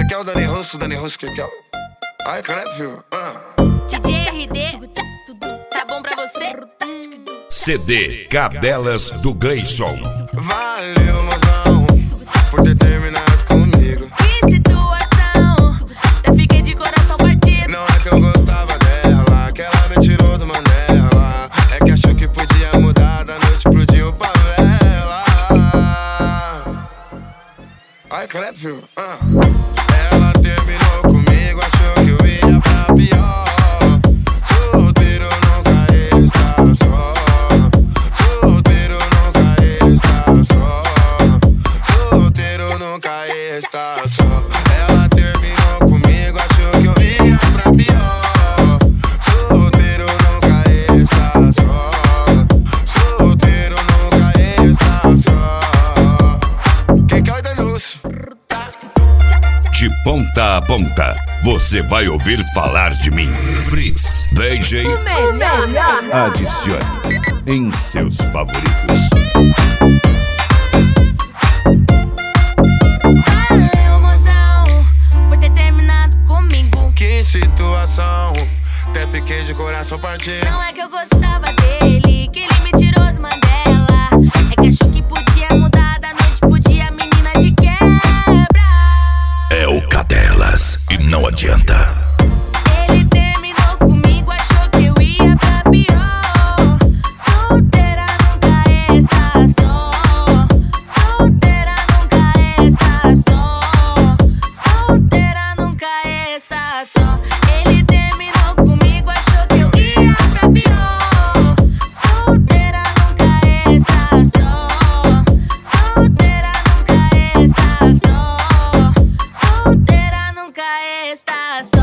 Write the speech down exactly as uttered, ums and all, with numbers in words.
que é o Dani Russo, Dani Russo, que que é o... Ai, credo, filho. Ah. D J R D, tá bom pra você? C D Cadelas do Gleison. Valeu, mozão, por ter terminado comigo. Que situação, até fiquei de coração partido. Não é que eu gostava dela, que ela me tirou do Mandela. É que achou que podia mudar da noite pro dia o favela. Ai, credo, filho. Ah. Ela terminou comigo, achou que eu ia pra pior. Solteiro nunca está só. Solteiro nunca está só. Solteiro nunca está só. Ela terminou comigo, achou que eu ia pra pior. Solteiro nunca está só. Solteiro nunca está só. Quem quer o Danusso? De ponta a ponta, você vai ouvir falar de mim. Fritz, D J, O melhor. adicione em seus favoritos. Valeu, mozão, por ter terminado comigo. Que situação, até fiquei de coração partido. Não é que eu gostava dele, que ele me tirou do Mandela. É que achou que podia mudar da noite pro dia, menina de quebra. É o Cadelas e não adianta. Ele terminou comigo, achou que eu ia pra pior. Solteira nunca está só. Solteira nunca está só. Solteira nunca está só. Ele terminou comigo, achou que eu ia pra pior. Solteira nunca está só. Solteira nunca está só. Solteira nunca está só.